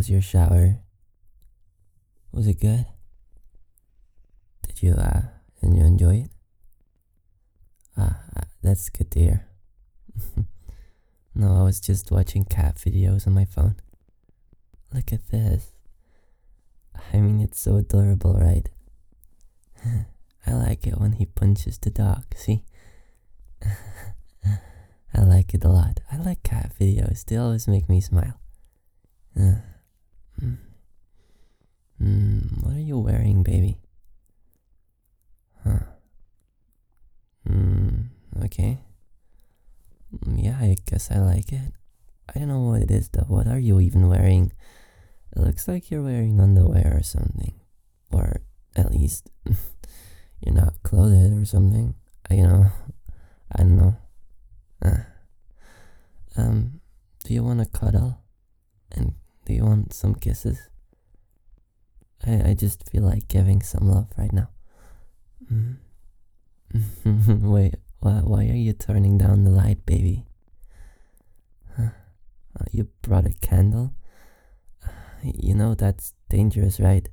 was your shower? Was it good? Did you enjoy it? That's good to hear. No, I was just watching cat videos on my phone. Look at this. I mean, it's so adorable, right? I like it when he punches the dog, see? I like it a lot. I like cat videos, they always make me smile. What are you wearing, baby? Huh. Okay. Yeah, I guess I like it. I don't know what it is though. What are you even wearing? It looks like you're wearing underwear or something. Or at least you're not clothed or something. I don't know. Do you want to cuddle? And do you want some kisses? I just feel like giving some love right now. Wait, why are you turning down the light, baby? Huh? You brought a candle? You know that's dangerous, right?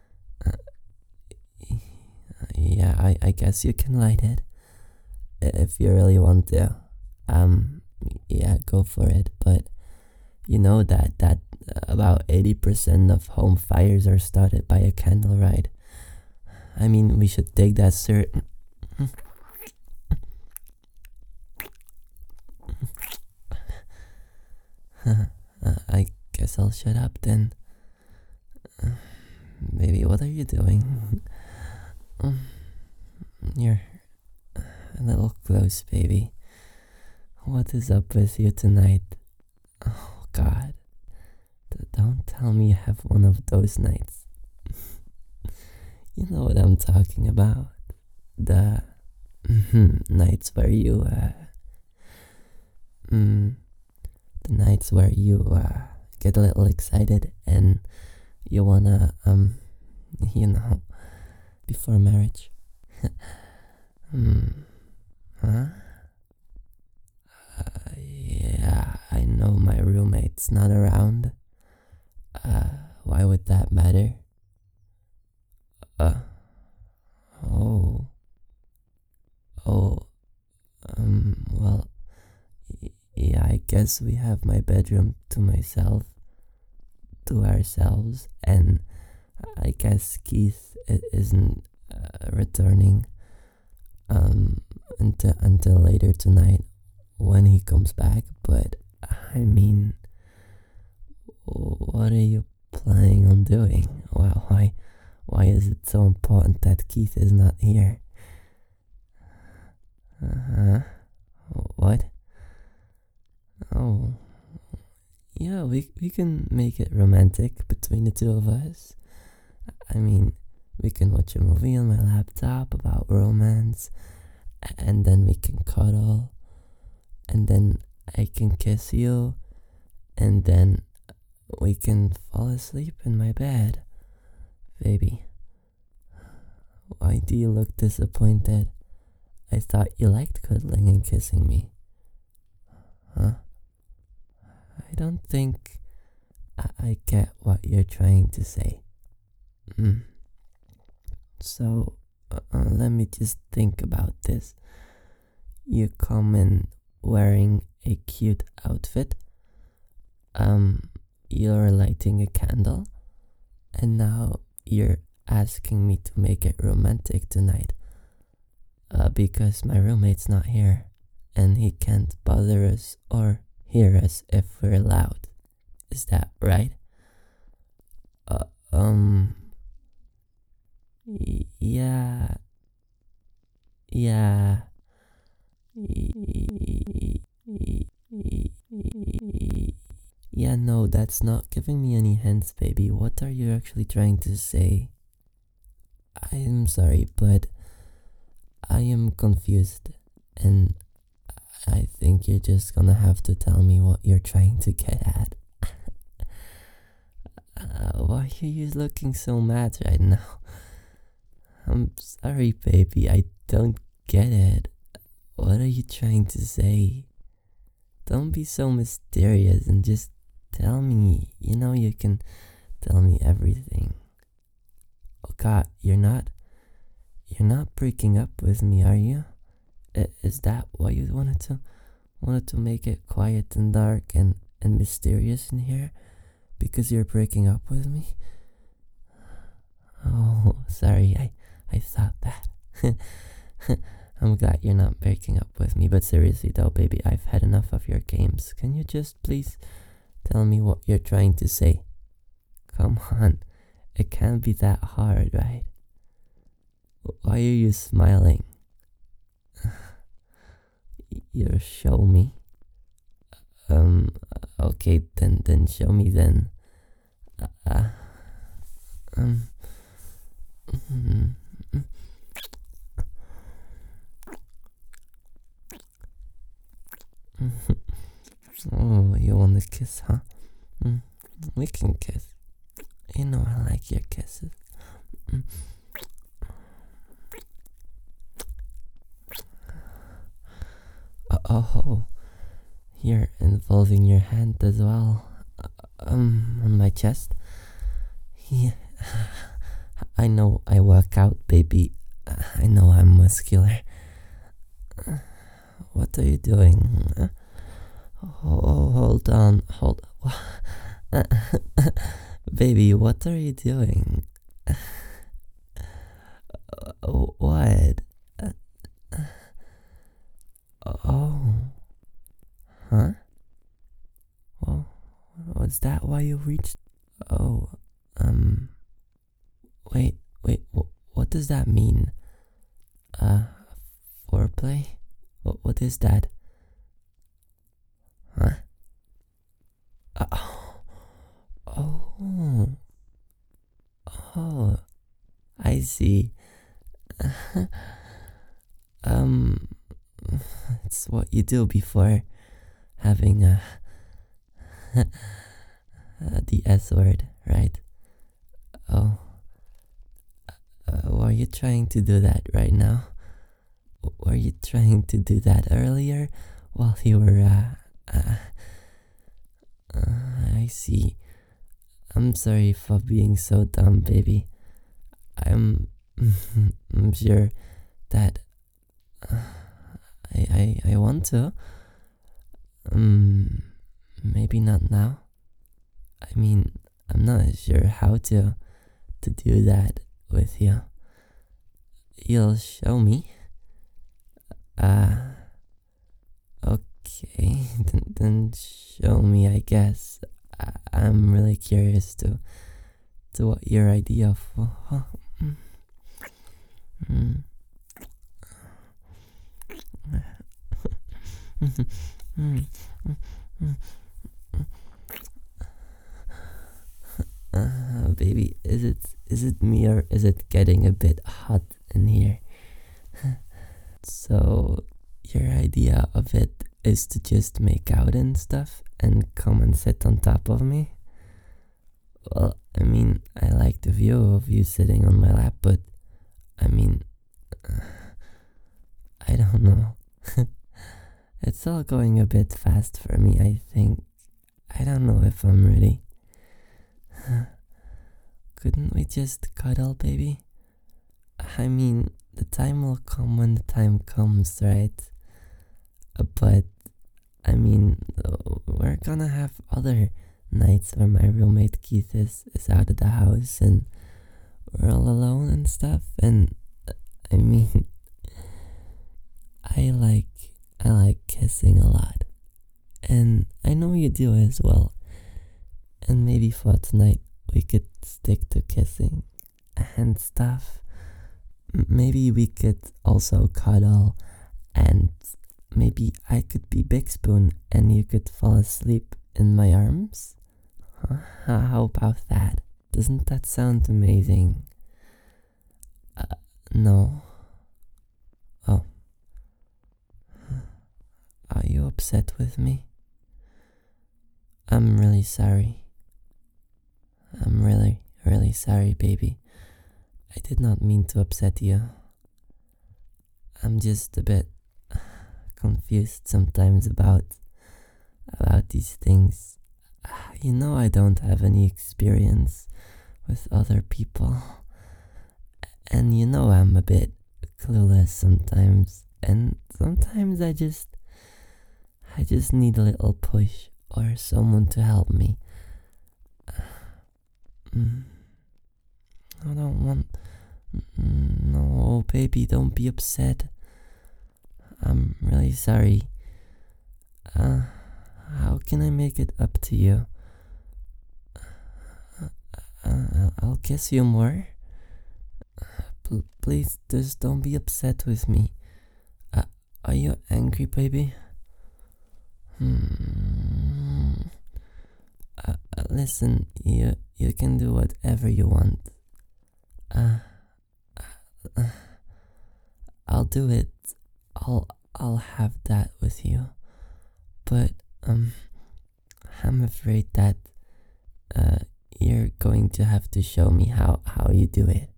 Yeah, I guess you can light it. If you really want to. Yeah, go for it. But you know that about 80% of home fires are started by a candle, right? I mean, we should take that I guess I'll shut up then. Baby, what are you doing? You're a little close, baby. What is up with you tonight? Oh, God. Don't tell me you have one of those nights. You know what I'm talking about. The nights where you, the nights where you, get a little excited and you wanna, before marriage. Huh? Yeah, I know my roommate's not around. Why would that matter? Well, yeah, I guess we have my bedroom to ourselves, and I guess Keith isn't returning until later tonight when he comes back. But I mean, what are you planning on doing? Well, why is it so important that Keith is not here? What? Oh, yeah, we can make it romantic between the two of us. I mean, we can watch a movie on my laptop about romance, and then we can cuddle, and then I can kiss you, and then we can fall asleep in my bed. Baby, why do you look disappointed? I thought you liked cuddling and kissing me. Huh? I don't think I get what you're trying to say. So, let me just think about this. You come in wearing a cute outfit. You're lighting a candle. And now you're asking me to make it romantic tonight. Because my roommate's not here. And he can't bother us or hear us if we're loud. Is that right? Yeah. Yeah. Yeah, no, that's not giving me any hints, baby. What are you actually trying to say? I am sorry, but I am confused, and I think you're just gonna have to tell me what you're trying to get at. Why are you looking so mad right now? I'm sorry, baby, I don't get it. What are you trying to say? Don't be so mysterious and just tell me. You know you can tell me everything. Oh God, you're not breaking up with me, are you? Is that why you wanted to make it quiet and dark and mysterious in here? Because you're breaking up with me? Oh, sorry, I thought that. I'm glad you're not breaking up with me, but seriously though, baby, I've had enough of your games. Can you just please tell me what you're trying to say? Come on, it can't be that hard, right? Why are you smiling? You show me? Um, okay, then show me then. Uh, um, mm, oh, you wanna kiss, huh? Mm, we can kiss. You know I like your kisses. Mm. Oh, you're involving your hand as well. On my chest. Yeah, I know I work out, baby. I know I'm muscular. What are you doing? Oh, hold on, hold. Baby, what are you doing? What? Oh, huh? Well, was that why you reached? Oh, wait, what does that mean? Uh, foreplay? What is that? Huh? Oh, oh, I see. um, it's what you do before having the S word, right? Oh, were you trying to do that right now? Were you trying to do that earlier while you were, I see. I'm sorry for being so dumb, baby. I'm, I'm sure that I want to. Maybe not now. I mean, I'm not sure how to do that with you. You'll show me. Okay, then show me, I guess. I'm really curious to what your idea of. Baby, is it me or is it getting a bit hot in here? So your idea of it is to just make out and stuff and come and sit on top of me? Well, I mean, I like the view of you sitting on my lap, but I mean, I don't know. It's all going a bit fast for me, I think. I don't know if I'm ready. Couldn't we just cuddle, baby? I mean, the time will come when the time comes, right? But, I mean, we're gonna have other nights where my roommate Keith is out of the house and we're all alone and stuff. And, I mean, I like kissing a lot. And I know you do as well. And maybe for tonight, we could stick to kissing and stuff. Maybe we could also cuddle, and maybe I could be Big Spoon and you could fall asleep in my arms? Huh? How about that? Doesn't that sound amazing? No. Oh. Are you upset with me? I'm really sorry. I'm really, really sorry, baby. I did not mean to upset you. I'm just a bit confused sometimes about these things. You know I don't have any experience with other people. And you know I'm a bit clueless sometimes. And sometimes I just need a little push or someone to help me. Mm, I don't want. No, baby, don't be upset. I'm really sorry. How can I make it up to you? I'll kiss you more. Please, just don't be upset with me. Are you angry, baby? Listen, you can do whatever you want. I'll do it. I'll have that with you. But I'm afraid that you're going to have to show me how you do it.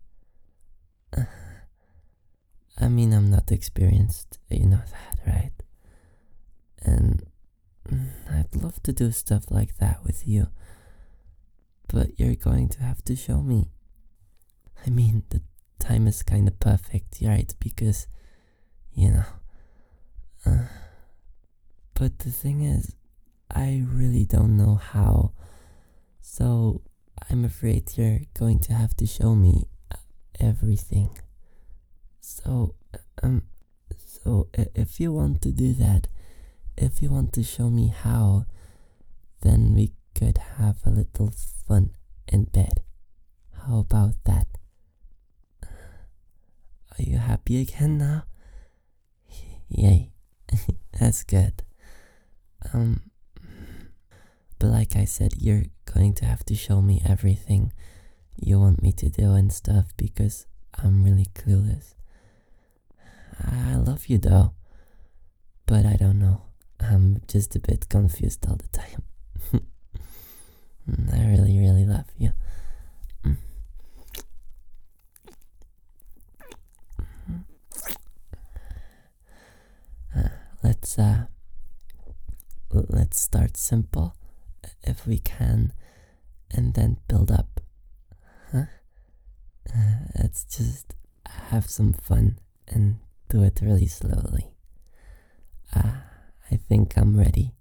I mean, I'm not experienced, you know that, right? And I'd love to do stuff like that with you, but you're going to have to show me. I mean, the time is kind of perfect, right? Because, you know. But the thing is, I really don't know how. So I'm afraid you're going to have to show me everything. So, if you want to do that, if you want to show me how, then we could have a little fun in bed. How about that? Are you happy again now? Yay. That's good. But like I said, you're going to have to show me everything you want me to do and stuff because I'm really clueless. I love you though, but I don't know. I'm just a bit confused all the time. I really, really love you. Let's start simple, if we can, and then build up. Huh? Let's just have some fun and do it really slowly. I think I'm ready.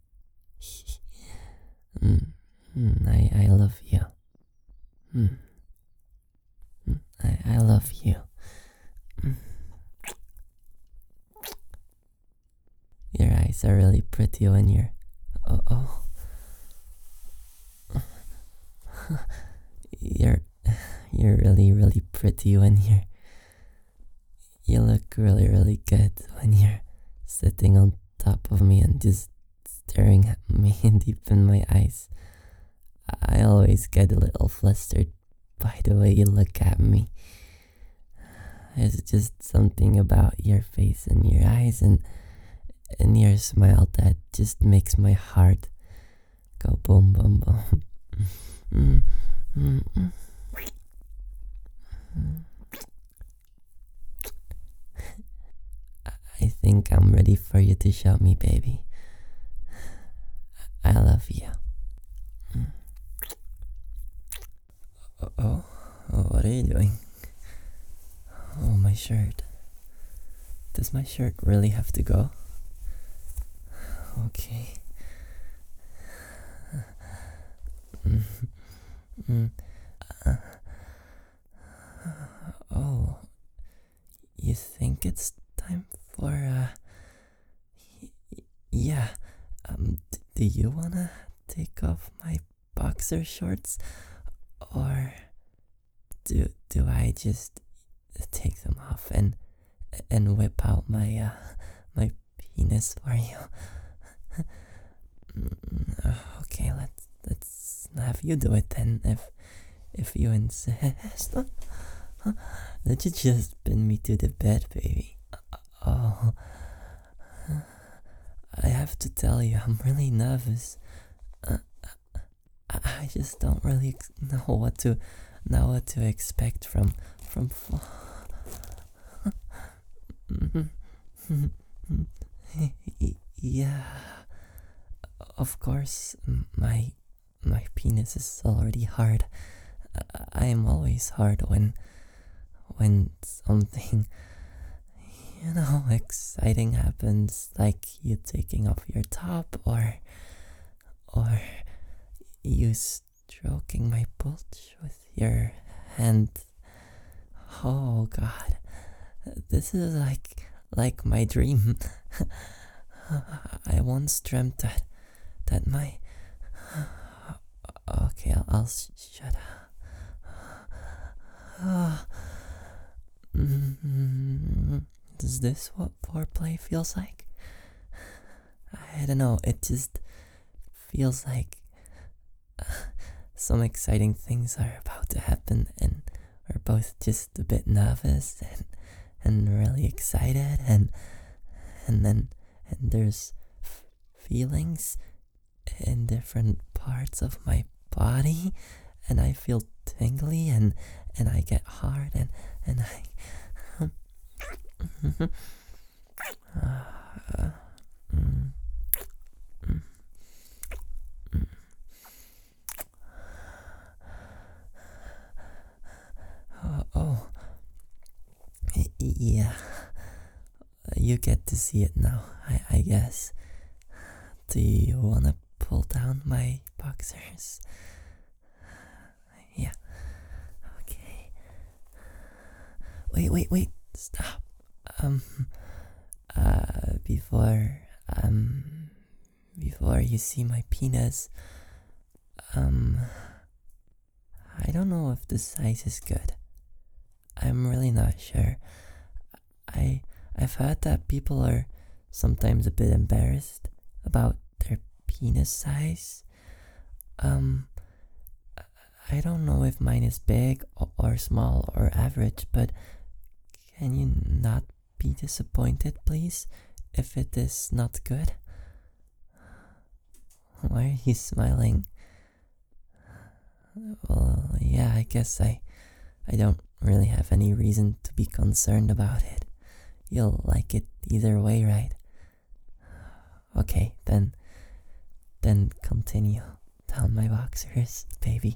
I love you. I love you. Your eyes are really pretty when you're... Oh. You're really, really pretty when you look really, really good when you're sitting on top of me and just staring at me deep in my eyes. I always get a little flustered by the way you look at me. There's just something about your face and your eyes and your smile that just makes my heart go boom, boom, boom. I think I'm ready for you to show me, baby. I love you. Oh, what are you doing? Oh, my shirt. Does my shirt really have to go? Okay. Oh, you think it's time for, yeah, do you wanna take off my boxer shorts, or do I just take them off and whip out my, my penis for you? Okay, let's have you do it then, if you insist. Did you just pin me to the bed, baby? Oh, I have to tell you, I'm really nervous. I just don't really know what to expect from yeah, of course, my my penis is already hard. I am always hard when something, exciting happens, like you taking off your top or you stroking my bulge with your hand. Oh God, this is like my dream. I once dreamt that my. Okay, I'll shut up. Is this what foreplay feels like? I don't know, it just feels like some exciting things are about to happen, and we're both just a bit nervous and really excited, and there's feelings in different parts of my body, and I feel tingly, and I get hard, and I yeah, you get to see it now, I guess. Do you wanna pull down my boxers? Yeah. Okay. Wait. Stop. Before you see my penis, I don't know if the size is good. I'm really not sure. I've heard that people are sometimes a bit embarrassed about their penis size. I don't know if mine is big or small or average, but can you not be disappointed, please, if it is not good? Why are you smiling? Well, yeah, I guess I don't really have any reason to be concerned about it. You'll like it either way, right? Okay, then continue down my boxers, baby.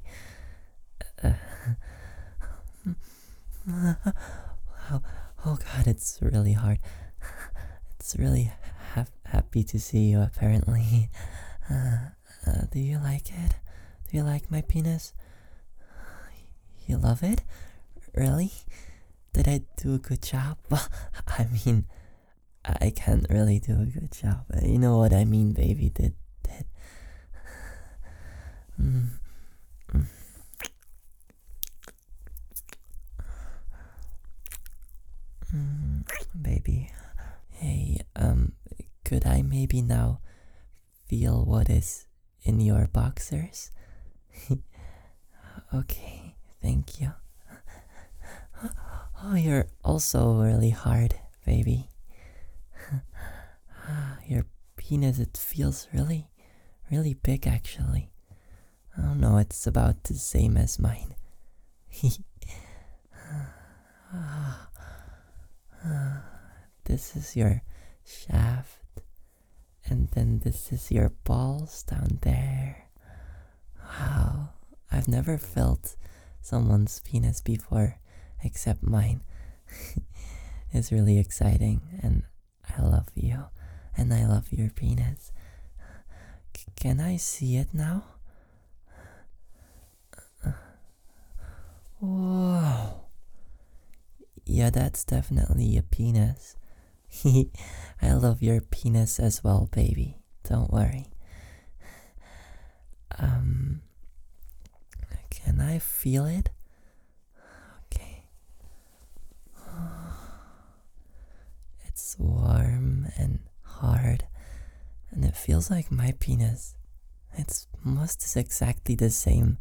Oh God, it's really hard. It's really happy to see you, apparently. Do you like it? Do you like my penis? You love it? Really? Did I do a good job? Well, I mean, I can't really do a good job. You know what I mean, baby. Did. Baby. Hey, could I maybe now feel what is in your boxers? Okay, thank you. Oh, you're also really hard, baby. Your penis, it feels really big, actually. I don't know, it's about the same as mine. This is your shaft, and then this is your balls down there. Wow, I've never felt someone's penis before except mine. It's really exciting, and I love you, and I love your penis. Can I see it now? Whoa. Yeah, that's definitely a penis. I love your penis as well, baby. Don't worry. Can I feel it? Okay. It's warm and hard, and it feels like my penis. It's most exactly the same.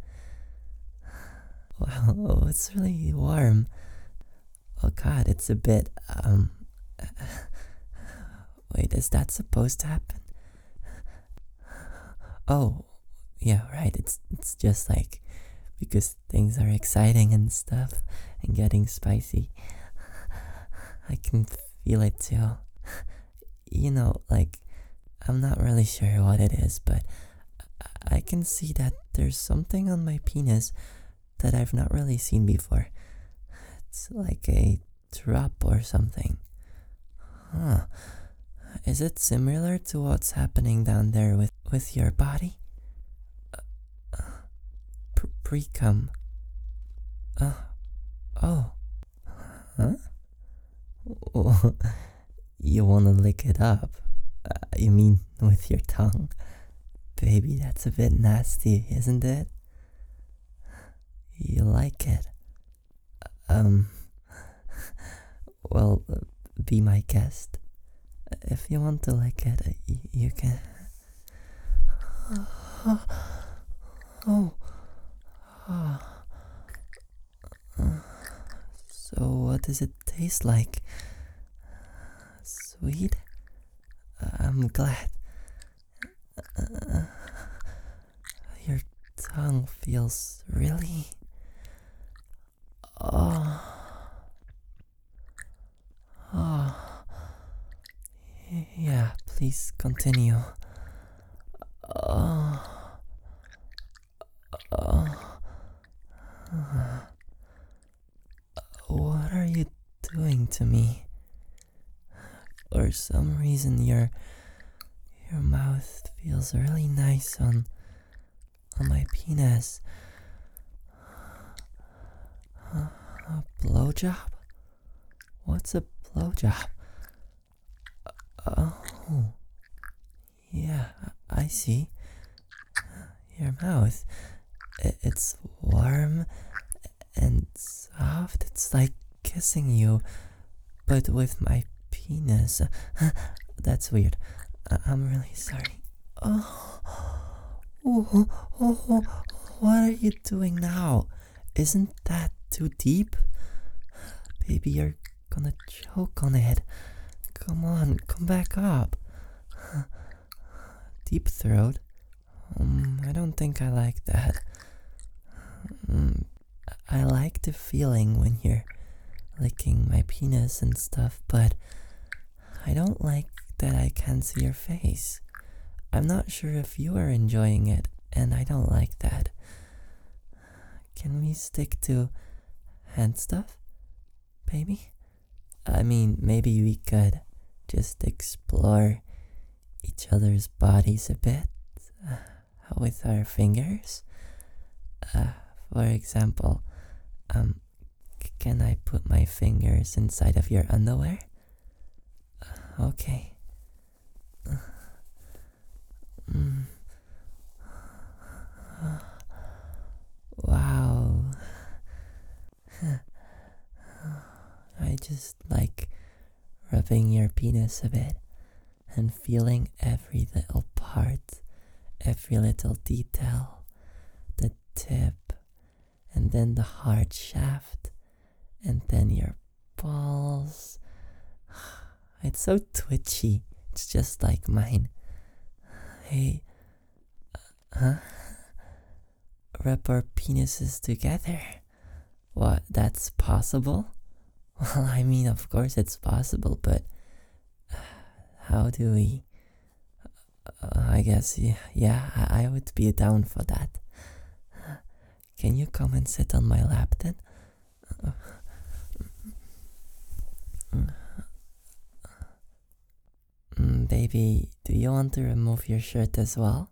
Well, it's really warm. Oh God, it's a bit, wait, is that supposed to happen? Oh, yeah, right, it's just like, because things are exciting and stuff, and getting spicy. I can feel it too. Like, I'm not really sure what it is, but I can see that there's something on my penis that I've not really seen before. It's like a drop or something. Huh. Is it similar to what's happening down there with your body? Pre-cum. Oh. Huh? Oh, you wanna lick it up? You mean with your tongue? Baby, that's a bit nasty, isn't it? You like it? Well, be my guest. If you want to lick it, you can. Oh. So, what does it taste like? Sweet? I'm glad. Your tongue feels really. Oh. Yeah, please continue. What are you doing to me? For some reason, your mouth feels really nice on my penis. A blowjob? What's a blowjob? Oh, yeah, I see. Your mouth, it's warm and soft. It's like kissing you, but with my penis. That's weird. I'm really sorry. What are you doing now? Isn't that too deep? Baby, you're gonna choke on it. Come on, come back up. Deep throat? I don't think I like that. I like the feeling when you're licking my penis and stuff, but I don't like that I can't see your face. I'm not sure if you are enjoying it, and I don't like that. Can we stick to hand stuff, baby? I mean, maybe we could just explore each other's bodies a bit with our fingers. For example, can I put my fingers inside of your underwear? Okay. Wow. I just like rubbing your penis a bit and feeling every little part, every little detail, the tip, and then the hard shaft, and then your balls. It's so twitchy. It's just like mine. Hey, rub our penises together. What, that's possible? Well, I mean, of course it's possible, but how do we? I guess, yeah, I would be down for that. Can you come and sit on my lap then? Baby, do you want to remove your shirt as well?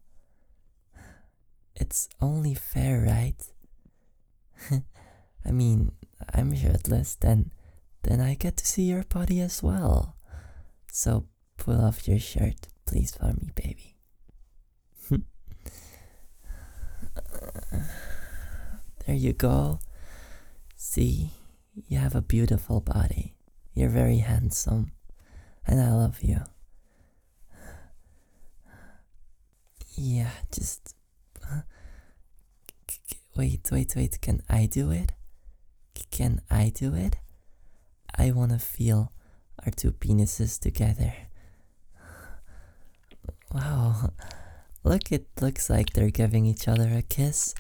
It's only fair, right? I mean, I'm shirtless, then I get to see your body as well. So pull off your shirt, please, for me, baby. There you go. See, you have a beautiful body. You're very handsome, and I love you. Yeah, just wait, can I do it? Can I do it? I wanna feel our two penises together. Wow, look, it looks like they're giving each other a kiss.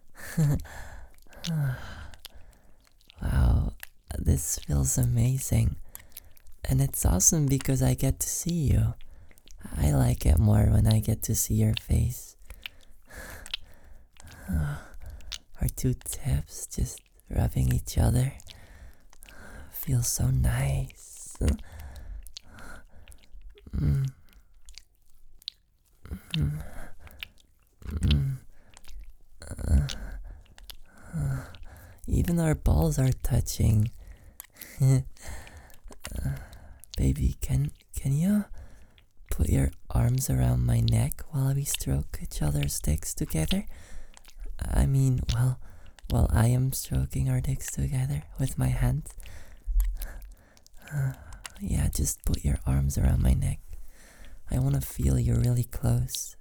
Wow, this feels amazing. And it's awesome because I get to see you. I like it more when I get to see your face. Our two tips just rubbing each other feels so nice. Mm. Mm. Mm. Even our balls are touching. Baby, can you put your arms around my neck while we stroke each other's dicks together? I mean, while I am stroking our dicks together with my hands. Yeah, just put your arms around my neck. I want to feel you really close.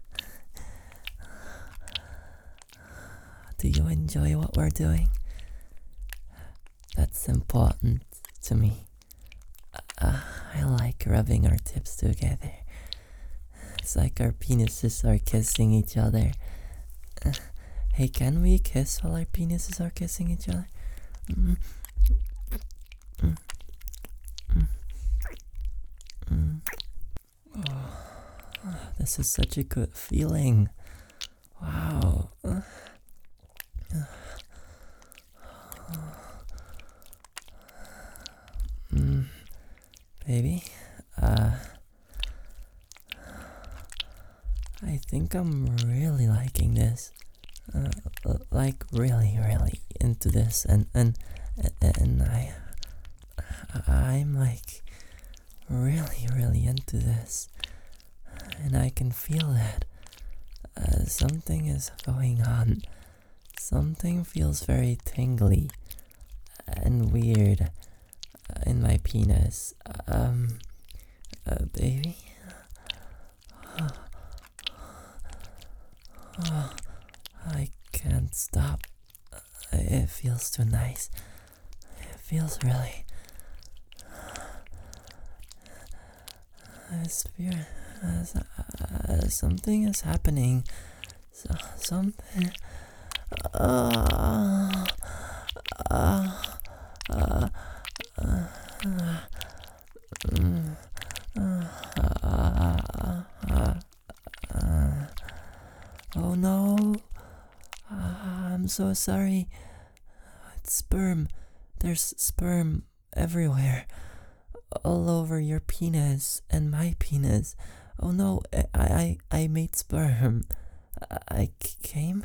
Do you enjoy what we're doing? That's important to me. I like rubbing our tips together. It's like our penises are kissing each other. Hey, can we kiss while our penises are kissing each other? Mm. Mm. Mm. Mm. Oh, this is such a good feeling. Wow. Baby, I think I'm really liking this. Like really into this, and I'm like really into this, and I can feel that something is going on. Something feels very tingly and weird in my penis. Baby. I can't stop. It feels too nice. It feels really. Something is happening. Something. Oh no. I'm so sorry. It's sperm. There's sperm everywhere. All over your penis and my penis. Oh no, I made sperm. I came?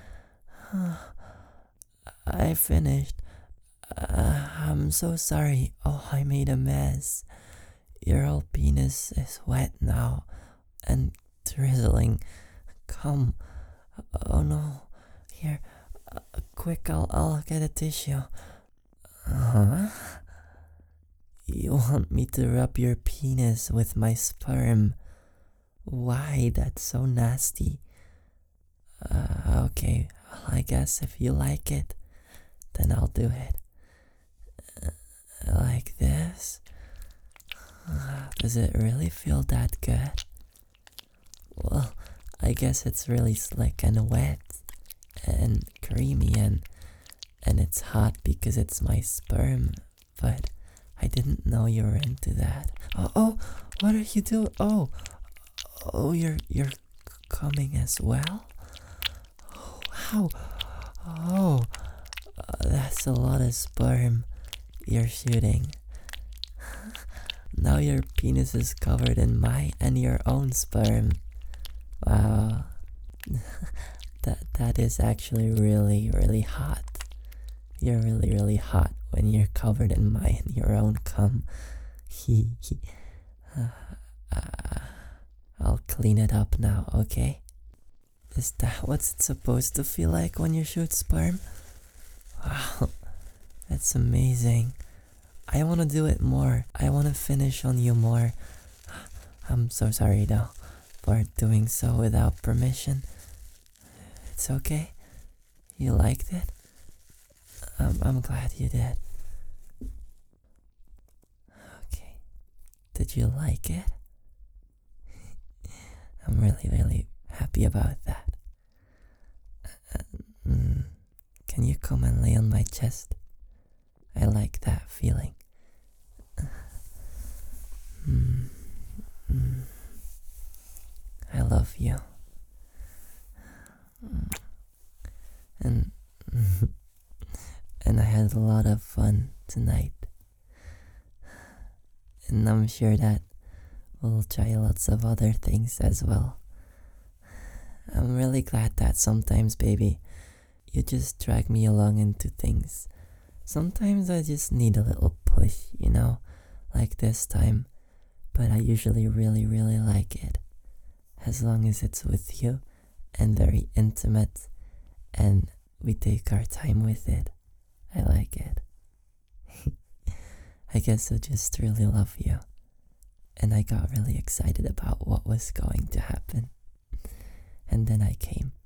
I finished. I'm so sorry. Oh, I made a mess. Your whole penis is wet now and drizzling. Come. Oh no. Here. Quick, I'll get a tissue. Huh? You want me to rub your penis with my sperm? Why? That's so nasty. Okay. Well, I guess if you like it, then I'll do it. Like this? Does it really feel that good? Well, I guess it's really slick and wet and creamy and it's hot because it's my sperm, but I didn't know you were into that. Oh, what are you doing? Oh, you're coming as well? Oh, wow. Oh, that's a lot of sperm you're shooting. Now your penis is covered in my and your own sperm. Wow. That is actually really hot. You're really hot when you're covered in my and your own cum. I'll clean it up now, okay? Is that what's it supposed to feel like when you shoot sperm? Wow, that's amazing. I want to do it more. I want to finish on you more. I'm so sorry though for doing so without permission. It's okay. You liked it? I'm glad you did. Okay. Did you like it? I'm really happy about that. Can you come and lay on my chest? I like that feeling. I love you. and and I had a lot of fun tonight. And I'm sure that we'll try lots of other things as well. I'm really glad that sometimes, baby, you just drag me along into things. Sometimes I just need a little push, like this time. But I usually really, really like it. As long as it's with you and very intimate and we take our time with it. I like it. I guess I just really love you. And I got really excited about what was going to happen. And then I came.